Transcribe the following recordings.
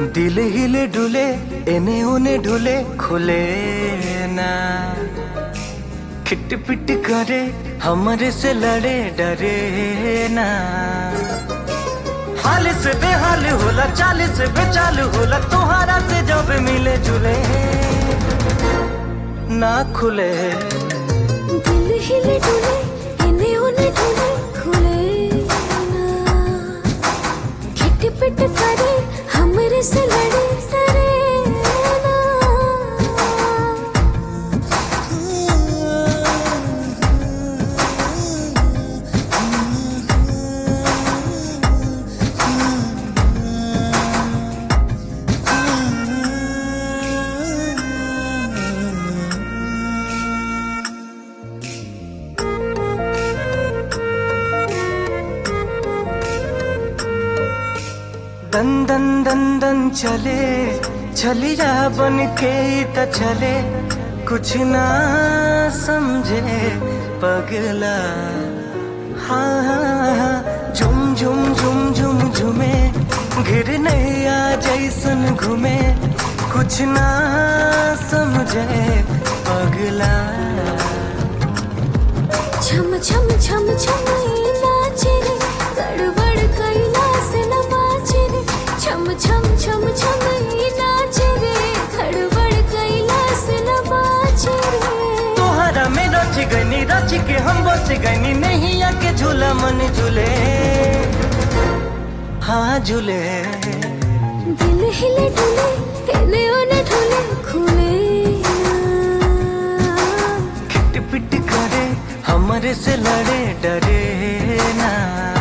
दिल हिले डुले एने ओने ढुले खुले ना, खिटपिट करे हमारे से लड़े डरे ना। हाल से बेहाल होला चाल से बेचाल होला, तुम्हारा से जब मिले जुले ना खुले। दिल हिले डुले एने ओने ढुले खुले ना, खिटपिट करे हमरे से लड़े डरे ना। दन दन दन दन चले छलिया बन के त चले, कुछ ना समझे पगला। हाँ हाँ हाँ झुम झुम झुम झुम झुमे, घिर नैया जैसन घूमे, कुछ ना समझे पगला। छम छम छम छम नाचे रे, गड़बड़ कैला से न बाचे रे। छम छम छम छम नाचे रे, गड़बड़ कैला से न बाचे रे। तोहरा में रच गनी रच के हम बच गनी, नहीं आके झूला मन झूले हाँ झूले। दिल हिले डुले एने ओने ढुले खुले ना, खिटपिट करे हमारे से लड़े डरे ना।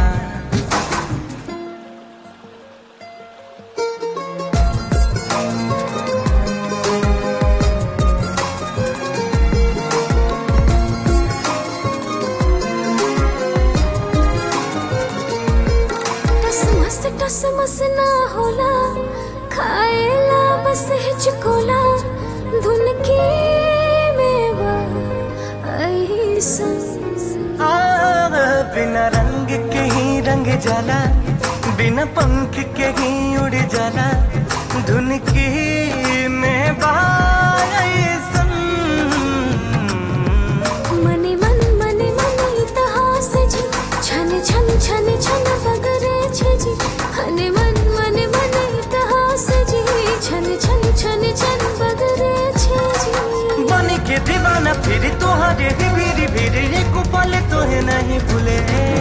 टस मस ना होला, खाएला बस हिचकोला। धुन की मेवा ऐसन, बिना रंग के ही रंग जाला, बिना पंख के ही उड़ जाला। धुन की में बायसन, मने मन तहा से जी, छन छन छन छन बगरे छे जी। हने मन तहा से जी, छन छन छन छन बगरे छे जी। बन के दीवाना फिर तुम्हारे ही भीड़ भीड़, एक पल तो है नहीं भूले।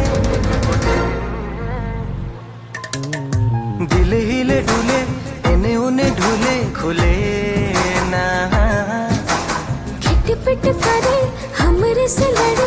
दिल हिले डुले एने ओने ढुले खुले ना, खिटपिट करे हमरे से लड़े